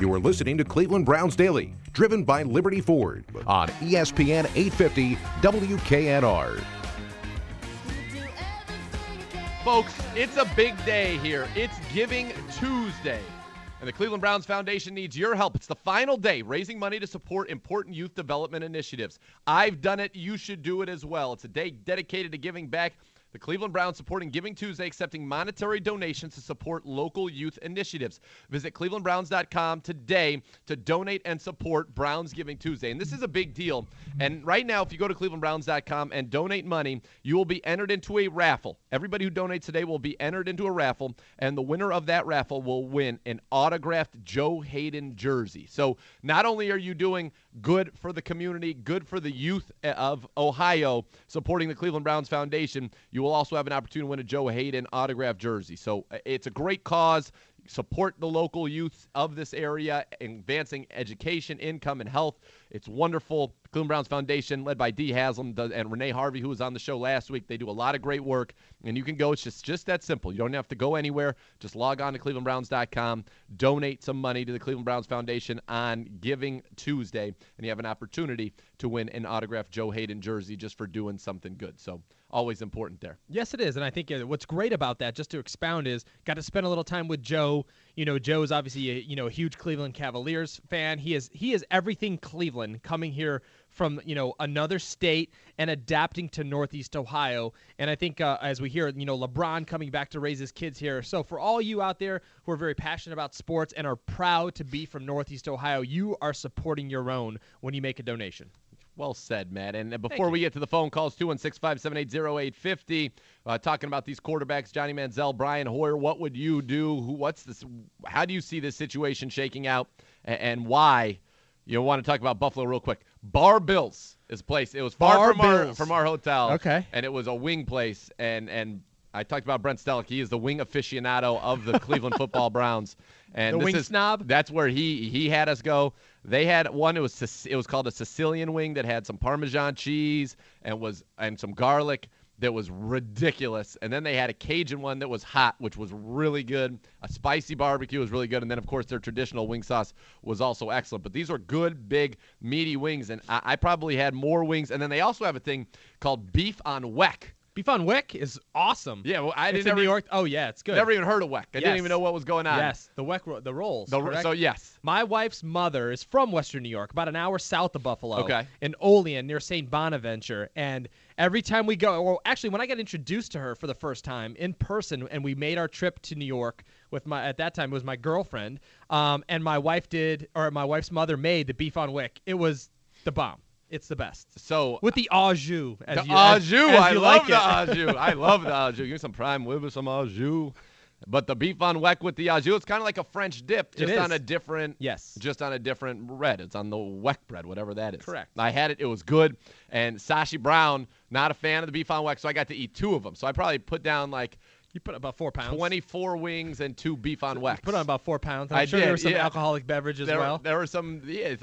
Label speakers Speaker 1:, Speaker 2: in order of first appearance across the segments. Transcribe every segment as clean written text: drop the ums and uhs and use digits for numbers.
Speaker 1: You are listening to Cleveland Browns Daily, driven by Liberty Ford on ESPN 850 WKNR.
Speaker 2: Folks, it's a big day here. It's Giving Tuesday, and the Cleveland Browns Foundation needs your help. It's the final day raising money to support important youth development initiatives. I've done it. You should do it as well. It's a day dedicated to giving back. The Cleveland Browns supporting Giving Tuesday, accepting monetary donations to support local youth initiatives. Visit clevelandbrowns.com today to donate and support Browns Giving Tuesday. And this is a big deal. And right now, if you go to clevelandbrowns.com and donate money, you will be entered into a raffle. Everybody who donates today will be entered into a raffle, and the winner of that raffle will win an autographed Joe Hayden jersey. So not only are you doing good for the community, good for the youth of Ohio, supporting the Cleveland Browns Foundation, you will also have an opportunity to win a Joe Hayden autographed jersey. So it's a great cause. Support the local youth of this area, advancing education, income, and health. It's wonderful. Cleveland Browns Foundation, led by Dee Haslam and Renee Harvey, who was on the show last week. They do a lot of great work, and you can go. It's just that simple. You don't have to go anywhere. Just log on to clevelandbrowns.com, donate some money to the Cleveland Browns Foundation on Giving Tuesday, and you have an opportunity to win an autographed Joe Hayden jersey just for doing something good. So always important there.
Speaker 3: Yes, it is. And I think what's great about that, just to expound, is got to spend a little time with Joe. You know, Joe's obviously a huge Cleveland Cavaliers fan. He is everything Cleveland, coming here from another state and adapting to Northeast Ohio. And I think as we hear, LeBron coming back to raise his kids here. So for all you out there who are very passionate about sports and are proud to be from Northeast Ohio, you are supporting your own when you make a donation.
Speaker 2: Well said, Matt. And before we get to the phone calls, 216-578-0850, talking about these quarterbacks, Johnny Manziel, Brian Hoyer, what would you do? How do you see this situation shaking out, and why? You want to talk about Buffalo real quick. Bar Bills is a place. It was far from our hotel.
Speaker 3: Okay.
Speaker 2: And it was a wing place, and I talked about Brent Stellick. He is the wing aficionado of the Cleveland Football Browns. And
Speaker 3: the wing snob?
Speaker 2: That's where he had us go. They had one. It was called a Sicilian wing that had some Parmesan cheese and some garlic that was ridiculous. And then they had a Cajun one that was hot, which was really good. A spicy barbecue was really good. And then, of course, their traditional wing sauce was also excellent. But these were good, big, meaty wings. And I probably had more wings. And then they also have a thing called beef on weck.
Speaker 3: Beef on Weck is awesome.
Speaker 2: Yeah, well,
Speaker 3: it's in New York. Oh, yeah, it's good.
Speaker 2: Never even heard of Weck. I didn't even know what was going on.
Speaker 3: Yes, the Weck, the rolls.
Speaker 2: So, yes.
Speaker 3: My wife's mother is from Western New York, about an hour south of Buffalo.
Speaker 2: Okay.
Speaker 3: In Olean, near St. Bonaventure. And every time we go, well, actually, when I got introduced to her for the first time in person, and we made our trip to New York with at that time, it was my girlfriend, and my wife's mother made the beef on Weck. It was the bomb. It's the best.
Speaker 2: So
Speaker 3: with the au jus.
Speaker 2: I love the au jus. I love the au jus. Give me some prime rib with some au jus. But the beef on weck with the au jus, it's kind of like a French dip, just on a different bread. It's on the weck bread, whatever that is.
Speaker 3: Correct.
Speaker 2: I had it. It was good. And Sashi Brown, not a fan of the beef on weck, so I got to eat 2 of them. So I probably put down
Speaker 3: You put about 4 pounds.
Speaker 2: 24 wings and 2 beef on weck.
Speaker 3: Put on about 4 pounds. I'm sure there was some alcoholic beverage as well.
Speaker 2: There were some.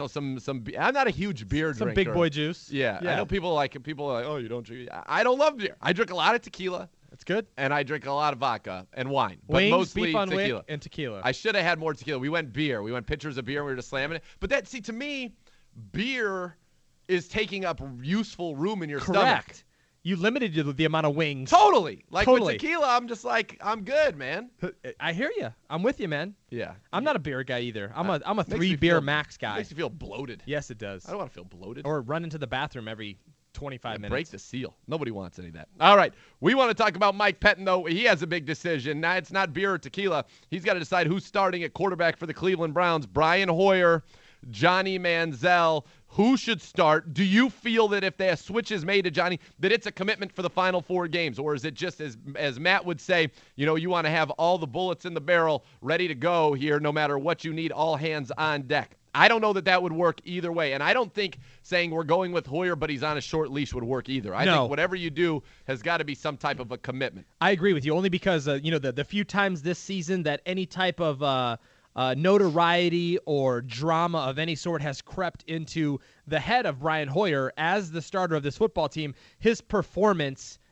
Speaker 2: I'm not a huge beer drinker.
Speaker 3: Some big boy juice.
Speaker 2: Yeah. I know people are like, oh, you don't drink. I don't love beer. I drink a lot of tequila.
Speaker 3: That's good.
Speaker 2: And I drink a lot of vodka and wine.
Speaker 3: Wings,
Speaker 2: but mostly
Speaker 3: beef on
Speaker 2: tequila.
Speaker 3: Wick, and tequila.
Speaker 2: I should have had more tequila. We went beer. We went pitchers of beer and we were just slamming it. But to me, beer is taking up useful room in your stomach.
Speaker 3: Correct. You limited the amount of wings.
Speaker 2: Totally. With tequila, I'm just I'm good, man.
Speaker 3: I hear you. I'm with you, man.
Speaker 2: Yeah.
Speaker 3: I'm not a beer guy either. I'm a 3 beer max guy.
Speaker 2: It makes you feel bloated.
Speaker 3: Yes, it does.
Speaker 2: I don't want to feel bloated.
Speaker 3: Or run into the bathroom every 25 minutes.
Speaker 2: Break the seal. Nobody wants any of that. All right. We want to talk about Mike Pettin, though. He has a big decision. Now, it's not beer or tequila. He's got to decide who's starting at quarterback for the Cleveland Browns. Brian Hoyer, Johnny Manziel. Who should start? Do you feel that if a switch is made to Johnny, that it's a commitment for the final 4 games? Or is it just, as Matt would say, you want to have all the bullets in the barrel ready to go here no matter what you need, all hands on deck? I don't know that would work either way. And I don't think saying we're going with Hoyer but he's on a short leash would work either. I think whatever you do has got to be some type of a commitment.
Speaker 3: I agree with you, only because, the few times this season that any type of notoriety or drama of any sort has crept into the head of Brian Hoyer as the starter of this football team, his performance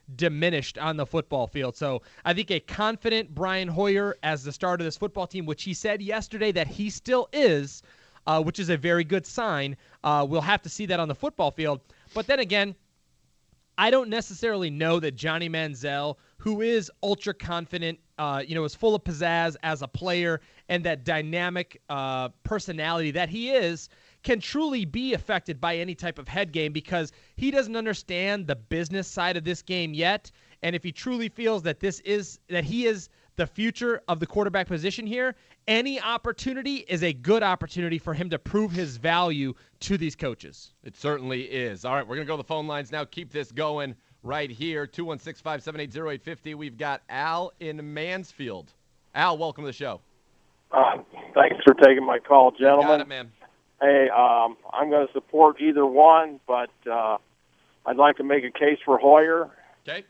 Speaker 3: diminished on the football field. So I think a confident Brian Hoyer as the start of this football team, which he said yesterday that he still is, which is a very good sign. We'll have to see that on the football field. But then again, I don't necessarily know that Johnny Manziel, who is ultra confident, is full of pizzazz as a player and that dynamic personality that he is, can truly be affected by any type of head game because he doesn't understand the business side of this game yet. And if he truly feels that he is the future of the quarterback position here, any opportunity is a good opportunity for him to prove his value to these coaches.
Speaker 2: It certainly is. All right, we're going to go to the phone lines now. Keep this going right here. 216-578-0850. We've got Al in Mansfield. Al, welcome to the show.
Speaker 4: Thanks for taking my call, gentlemen.
Speaker 2: Got it, man.
Speaker 4: Hey, I'm going to support either one, but I'd like to make a case for Hoyer.
Speaker 2: Okay.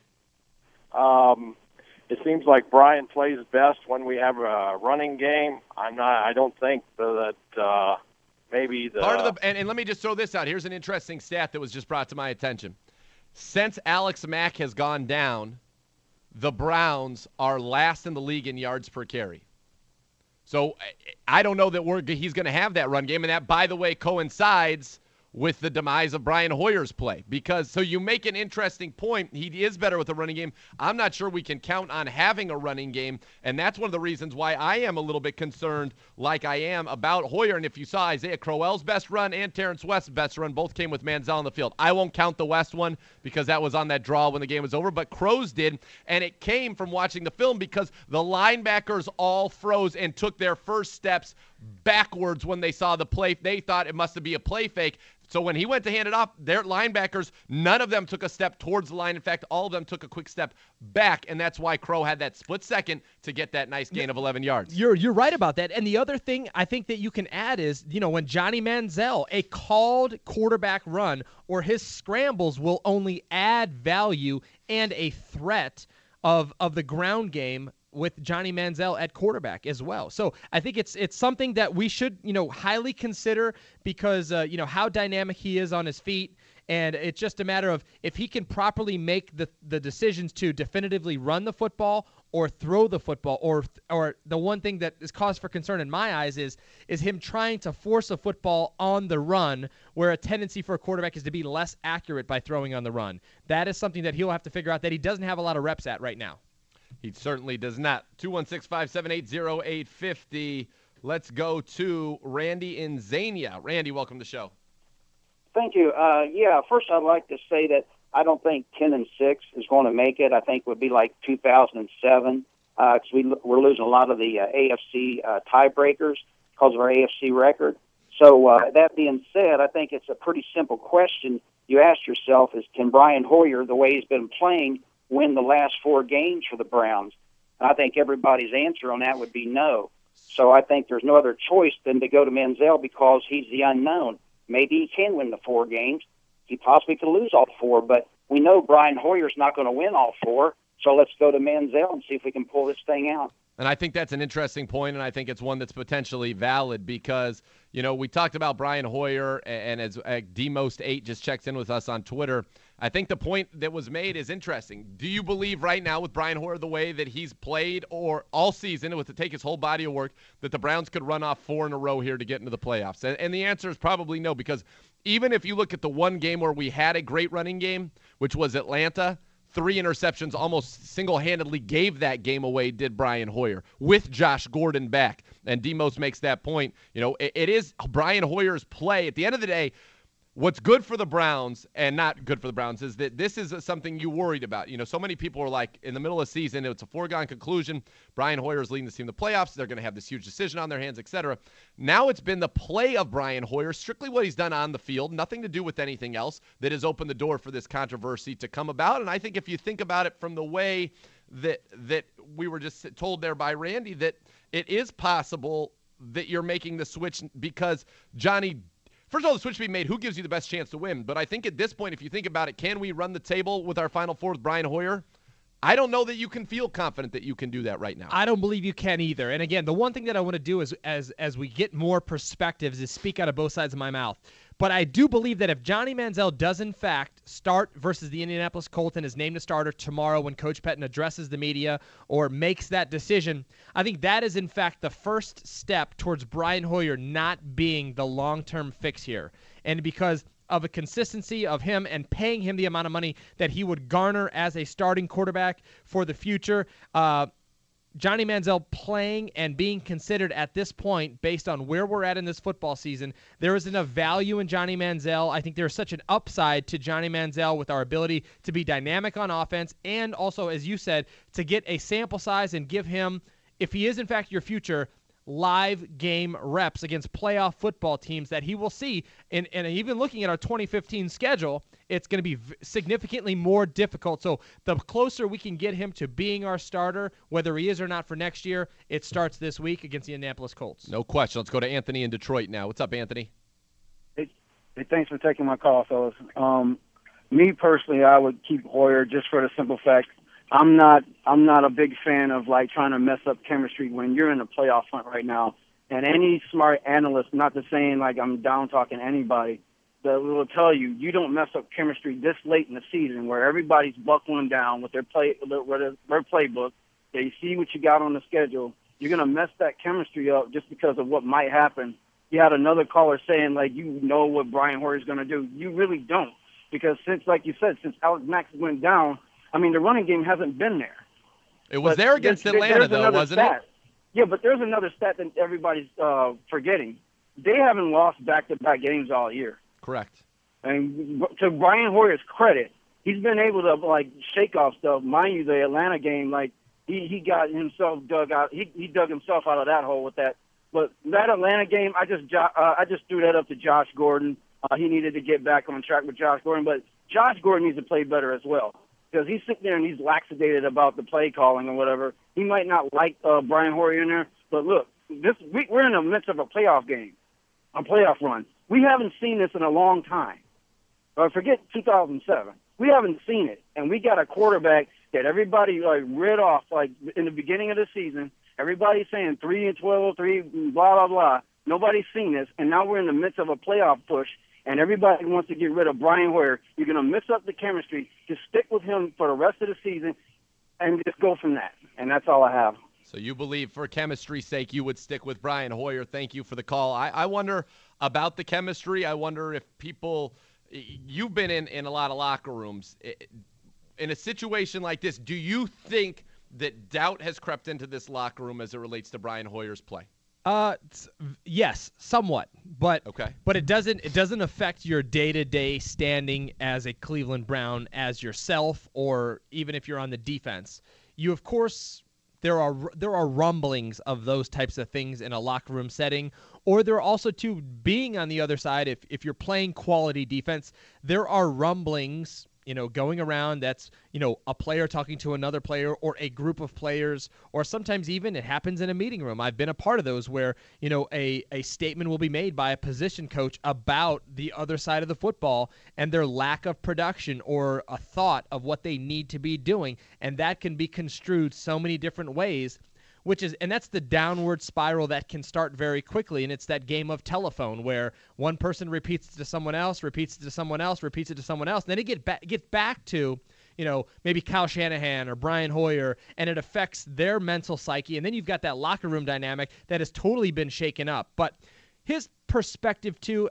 Speaker 4: It seems like Brian plays best when we have a running game. I don't think that maybe the
Speaker 2: part of the and let me just throw this out. Here's an interesting stat that was just brought to my attention. Since Alex Mack has gone down, the Browns are last in the league in yards per carry. So I don't know that he's going to have that run game, and that, by the way, coincides with the demise of Brian Hoyer's play. So you make an interesting point. He is better with a running game. I'm not sure we can count on having a running game, and that's one of the reasons why I am a little bit concerned like I am about Hoyer. And if you saw Isaiah Crowell's best run and Terrence West's best run, both came with Manziel on the field. I won't count the West one because that was on that draw when the game was over, but Crow's did, and it came from watching the film because the linebackers all froze and took their first steps backwards when they saw the play. They thought it must be a play fake. So when he went to hand it off, their linebackers, none of them took a step towards the line. In fact, all of them took a quick step back, and that's why Crow had that split second to get that nice gain of 11 yards.
Speaker 3: You're right about that. And the other thing I think that you can add is, when Johnny Manziel, a called quarterback run or his scrambles will only add value and a threat of the ground game with Johnny Manziel at quarterback as well. So I think it's something that we should, highly consider because, how dynamic he is on his feet. And it's just a matter of if he can properly make the decisions to definitively run the football or throw the football, or the one thing that is cause for concern in my eyes is him trying to force a football on the run, where a tendency for a quarterback is to be less accurate by throwing on the run. That is something that he'll have to figure out that he doesn't have a lot of reps at right now.
Speaker 2: He certainly does not. 216-578-0850. Let's go to Randy in Xenia. Randy, welcome to the show.
Speaker 5: Thank you. First I'd like to say that I don't think 10-6 is going to make it. I think it would be like 2007 because we're losing a lot of the AFC tiebreakers because of our AFC record. So that being said, I think it's a pretty simple question you ask yourself is, can Brian Hoyer, the way he's been playing, win the last 4 games for the Browns? And I think everybody's answer on that would be no. So I think there's no other choice than to go to Manziel because he's the unknown. Maybe he can win the 4 games. He possibly could lose all 4, but we know Brian Hoyer's not going to win all 4, so let's go to Manziel and see if we can pull this thing out.
Speaker 2: And I think that's an interesting point, and I think it's one that's potentially valid because, we talked about Brian Hoyer, and as DMost8 just checks in with us on Twitter, I think the point that was made is interesting. Do you believe right now with Brian Hoyer, the way that he's played or all season with to take his whole body of work, that the Browns could run off 4 in a row here to get into the playoffs? And the answer is probably no, because even if you look at the one game where we had a great running game, which was Atlanta, 3 interceptions almost single-handedly gave that game away, did Brian Hoyer, with Josh Gordon back. And Demos makes that point. It is Brian Hoyer's play. At the end of the day, what's good for the Browns and not good for the Browns is that this is something you worried about. So many people are like, in the middle of the season, it's a foregone conclusion. Brian Hoyer is leading the team to the playoffs. They're going to have this huge decision on their hands, etc. Now it's been the play of Brian Hoyer, strictly what he's done on the field, nothing to do with anything else, that has opened the door for this controversy to come about. And I think if you think about it from the way that we were just told there by Randy, that it is possible that you're making the switch because Johnny – first of all, the switch to be made, who gives you the best chance to win? But I think at this point, if you think about it, can we run the table with our Final Four with Brian Hoyer? I don't know that you can feel confident that you can do that right now.
Speaker 3: I don't believe you can either. And again, the one thing that I want to do is, as we get more perspectives, is speak out of both sides of my mouth. But I do believe that if Johnny Manziel does, in fact, start versus the Indianapolis Colts and is named a starter tomorrow when Coach Pettine addresses the media or makes that decision, I think that is, in fact, the first step towards Brian Hoyer not being the long-term fix here. And because of a consistency of him and paying him the amount of money that he would garner as a starting quarterback for the future, Johnny Manziel playing and being considered at this point based on where we're at in this football season, there isn't enough value in Johnny Manziel. I think there's such an upside to Johnny Manziel with our ability to be dynamic on offense and also, as you said, to get a sample size and give him, if he is in fact your future, live game reps against playoff football teams that he will see. And even looking at our 2015 schedule, it's going to be significantly more difficult. So the closer we can get him to being our starter, whether he is or not for next year, it starts this week against the Indianapolis Colts.
Speaker 2: No question. Let's go to Anthony in Detroit now. What's up, Anthony?
Speaker 6: Hey, thanks for taking my call, fellas. Me personally, I would keep Hoyer just for the simple fact I'm not a big fan of like trying to mess up chemistry when you're in the playoff hunt right now. And any smart analyst, not to saying like I'm down talking anybody, that will tell you you don't mess up chemistry this late in the season where everybody's buckling down with their playbook. They see what you got on the schedule. You're gonna mess that chemistry up just because of what might happen. You had another caller saying like you know what Brian Hoyer's gonna do. You really don't, because since, like you said, since Alex Mack went down, I mean, the running game hasn't been there.
Speaker 2: It was there against Atlanta, though, wasn't it?
Speaker 6: Yeah, but there's another stat that everybody's forgetting. They haven't lost back-to-back games all year.
Speaker 2: Correct.
Speaker 6: And to Brian Hoyer's credit, he's been able to, like, shake off stuff. Mind you, the Atlanta game, like, he got himself dug out. He dug himself out of that hole with that. But that Atlanta game, I just threw that up to Josh Gordon. He needed to get back on track with Josh Gordon. But Josh Gordon needs to play better as well, because he's sitting there and he's laxated about the play calling or whatever. He might not like Brian Hoyer in there, but look, we're in the midst of a playoff game, a playoff run. We haven't seen this in a long time. Forget 2007. We haven't seen it, and we got a quarterback that everybody like read off like in the beginning of the season. Everybody's saying 3-12, 3 blah blah blah. Nobody's seen this, and now we're in the midst of a playoff push. And everybody wants to get rid of Brian Hoyer. You're going to mix up the chemistry. Just stick with him for the rest of the season and just go from that. And that's all I have.
Speaker 2: So you believe for chemistry's sake you would stick with Brian Hoyer. Thank you for the call. I wonder about the chemistry. I wonder if people – you've been in a lot of locker rooms. In a situation like this, do you think that doubt has crept into this locker room as it relates to Brian Hoyer's play?
Speaker 3: Yes, somewhat, but
Speaker 2: okay.
Speaker 3: But it doesn't affect your day-to-day standing as a Cleveland Brown as yourself, or even if you're on the defense. You, of course, there are rumblings of those types of things in a locker room setting, or there are also too being on the other side. If you're playing quality defense, there are rumblings, going around that's, a player talking to another player or a group of players, or sometimes even it happens in a meeting room. I've been a part of those where, a statement will be made by a position coach about the other side of the football and their lack of production or a thought of what they need to be doing. And that can be construed so many different ways. And that's the downward spiral that can start very quickly, and it's that game of telephone where one person repeats it to someone else, repeats it to someone else, repeats it to someone else, and then it gets back to, maybe Kyle Shanahan or Brian Hoyer, and it affects their mental psyche, and then you've got that locker room dynamic that has totally been shaken up. But his perspective, too,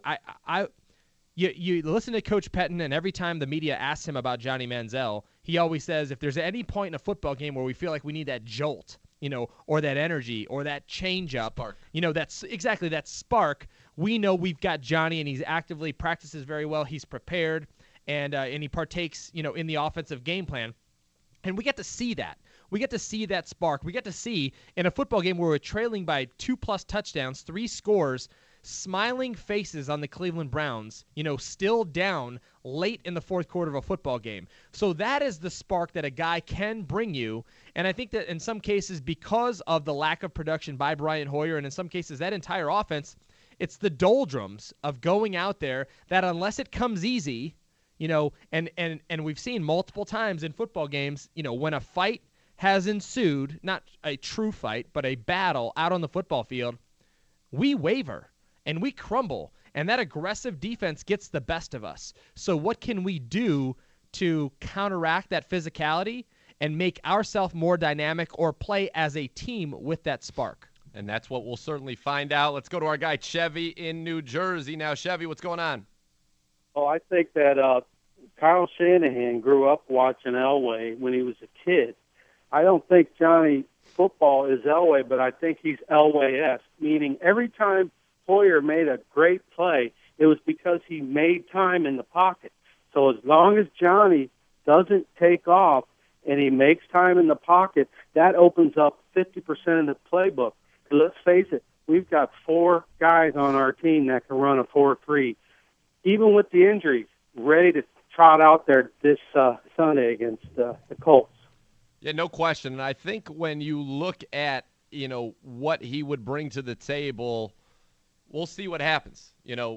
Speaker 3: you listen to Coach Pettine, and every time the media asks him about Johnny Manziel, he always says, if there's any point in a football game where we feel like we need that jolt, or that energy, or that change-up,
Speaker 2: spark.
Speaker 3: That's exactly that spark. We know we've got Johnny, and he's actively practices very well. He's prepared, and he partakes, in the offensive game plan. And we get to see that. We get to see that spark. We get to see in a football game where we're trailing by 2+ touchdowns, 3 scores, smiling faces on the Cleveland Browns, still down late in the fourth quarter of a football game. So that is the spark that a guy can bring you. And I think that in some cases, because of the lack of production by Brian Hoyer, and in some cases that entire offense, it's the doldrums of going out there that unless it comes easy, and we've seen multiple times in football games, when a fight has ensued, not a true fight, but a battle out on the football field, we waver. And we crumble. and that aggressive defense gets the best of us. So what can we do to counteract that physicality and make ourselves more dynamic or play as a team with that spark?
Speaker 2: And that's what we'll certainly find out. Let's go to our guy Chevy in New Jersey now. Chevy, what's going on?
Speaker 7: Oh, I think that Kyle Shanahan grew up watching Elway when he was a kid. I don't think Johnny football is Elway, but I think he's Elway-esque, meaning every time Hoyer made a great play, it was because he made time in the pocket. So as long as Johnny doesn't take off and he makes time in the pocket, that opens up 50% of the playbook. Let's face it, we've got 4 guys on our team that can run a 4-3. Even with the injuries, ready to trot out there this Sunday against the Colts.
Speaker 2: Yeah, no question. And I think when you look at, what he would bring to the table, we'll see what happens.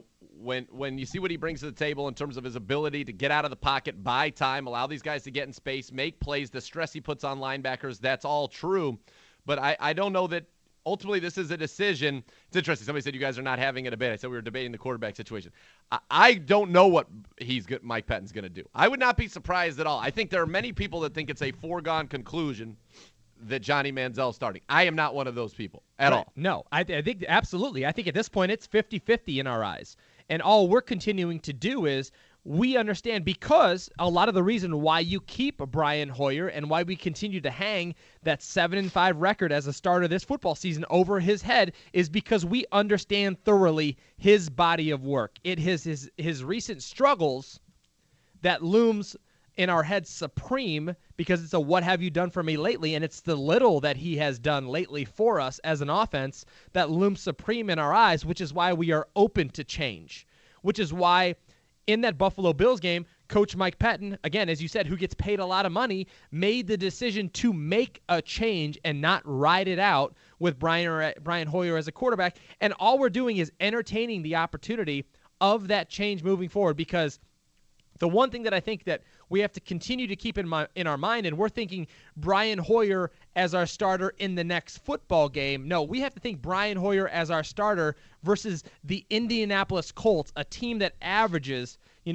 Speaker 2: When you see what he brings to the table in terms of his ability to get out of the pocket, buy time, allow these guys to get in space, make plays, the stress he puts on linebackers, that's all true. But I don't know that ultimately this is a decision. It's interesting. Somebody said you guys are not having a debate. I said we were debating the quarterback situation. I don't know what Mike Pettine's going to do. I would not be surprised at all. I think there are many people that think it's a foregone conclusion that Johnny Manziel's starting. I am not one of those people at all.
Speaker 3: No, I think absolutely. I think at this point it's 50-50 in our eyes. And all we're continuing to do is we understand, because a lot of the reason why you keep Brian Hoyer and why we continue to hang that 7-5 record as a starter this football season over his head is because we understand thoroughly his body of work. It is his recent struggles that looms in our heads supreme, because it's a what have you done for me lately, and it's the little that he has done lately for us as an offense that looms supreme in our eyes, which is why we are open to change, which is why in that Buffalo Bills game, Coach Mike Pettin, again, as you said, who gets paid a lot of money, made the decision to make a change and not ride it out with Brian Hoyer as a quarterback. And all we're doing is entertaining the opportunity of that change moving forward, because the one thing that I think that we have to continue to keep in our mind, and we're thinking Brian Hoyer as our starter in the next football game. No, we have to think Brian Hoyer as our starter versus the Indianapolis Colts, a team that averages,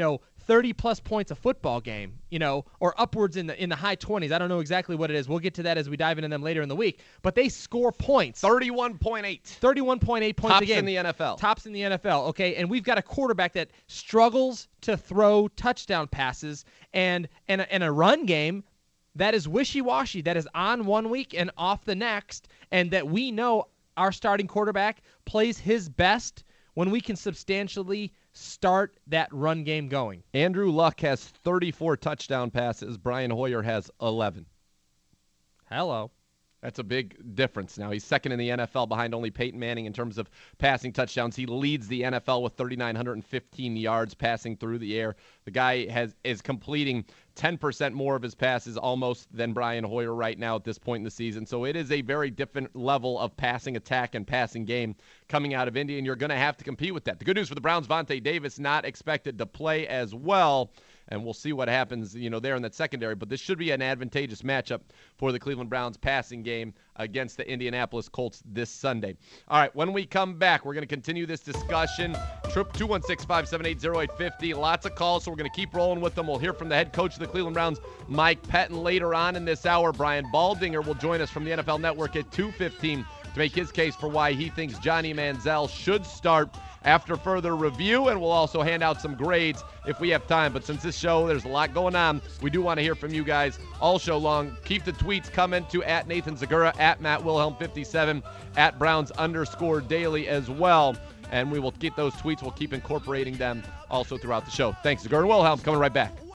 Speaker 3: 30-plus points a football game, or upwards in the high 20s. I don't know exactly what it is. We'll get to that as we dive into them later in the week. But they score points.
Speaker 2: 31.8.
Speaker 3: 31.8 points a game.
Speaker 2: Tops in the NFL.
Speaker 3: Tops in the NFL, okay? And we've got a quarterback that struggles to throw touchdown passes and a run game that is wishy-washy, that is on one week and off the next, and that we know our starting quarterback plays his best when we can substantially start that run game going.
Speaker 2: Andrew Luck has 34 touchdown passes. Brian Hoyer has 11.
Speaker 3: Hello.
Speaker 2: That's a big difference. Now, he's second in the NFL behind only Peyton Manning in terms of passing touchdowns. He leads the NFL with 3,915 yards passing through the air. The guy is completing 10% more of his passes almost than Brian Hoyer right now at this point in the season. So it is a very different level of passing attack and passing game coming out of Indy, and you're going to have to compete with that. The good news for the Browns, Vontae Davis not expected to play as well, and we'll see what happens, there in that secondary. But this should be an advantageous matchup for the Cleveland Browns passing game against the Indianapolis Colts this Sunday. All right, when we come back, we're going to continue this discussion. 216-578-0850. Lots of calls, so we're going to keep rolling with them. We'll hear from the head coach of the Cleveland Browns, Mike Pettin, later on in this hour. Brian Baldinger will join us from the NFL Network at 2:15 to make his case for why he thinks Johnny Manziel should start after further review, and we'll also hand out some grades if we have time. But since this show, there's a lot going on, we do want to hear from you guys all show long. Keep the tweets coming to @NathanZagura, @MattWilhelm57, @Browns_Daily as well. And we will get those tweets. We'll keep incorporating them also throughout the show. Thanks, Zagura and Wilhelm. Coming right back.